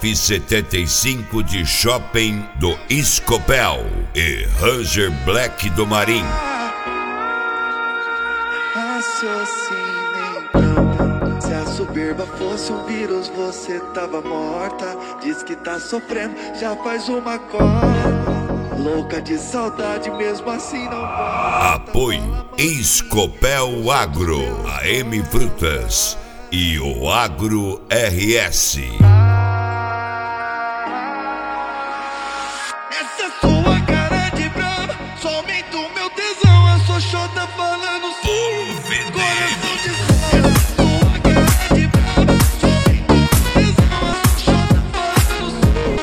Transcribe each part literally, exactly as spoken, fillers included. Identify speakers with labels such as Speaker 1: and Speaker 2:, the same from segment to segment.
Speaker 1: F setenta e cinco de Shopping do Escopel e Ranger Black do Marim.
Speaker 2: Raciocine então, se a soberba fosse um vírus, você tava morta. Diz que tá sofrendo, já faz uma cota. Louca de saudade, mesmo assim não volta.
Speaker 1: Apoio Escopel Agro, A M Frutas e o Agro R S.
Speaker 2: Essa é sua cara de brava, só aumenta o meu tesão. A sua xota falando
Speaker 1: Polo V D M.
Speaker 2: coração de essa é sua cara de brava, só aumenta o meu tesão. A sua xota falando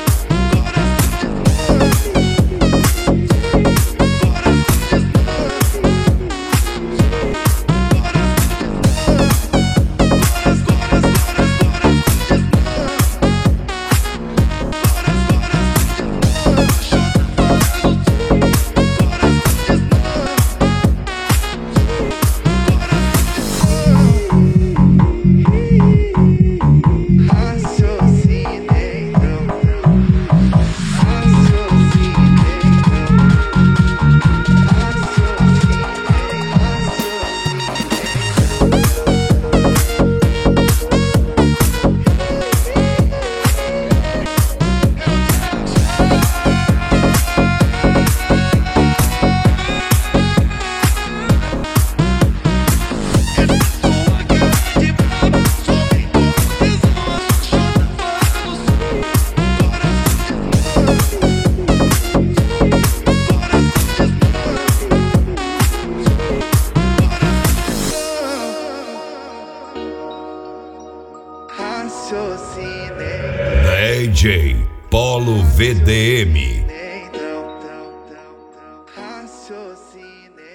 Speaker 1: D J Polo V D M.
Speaker 2: Raciocine.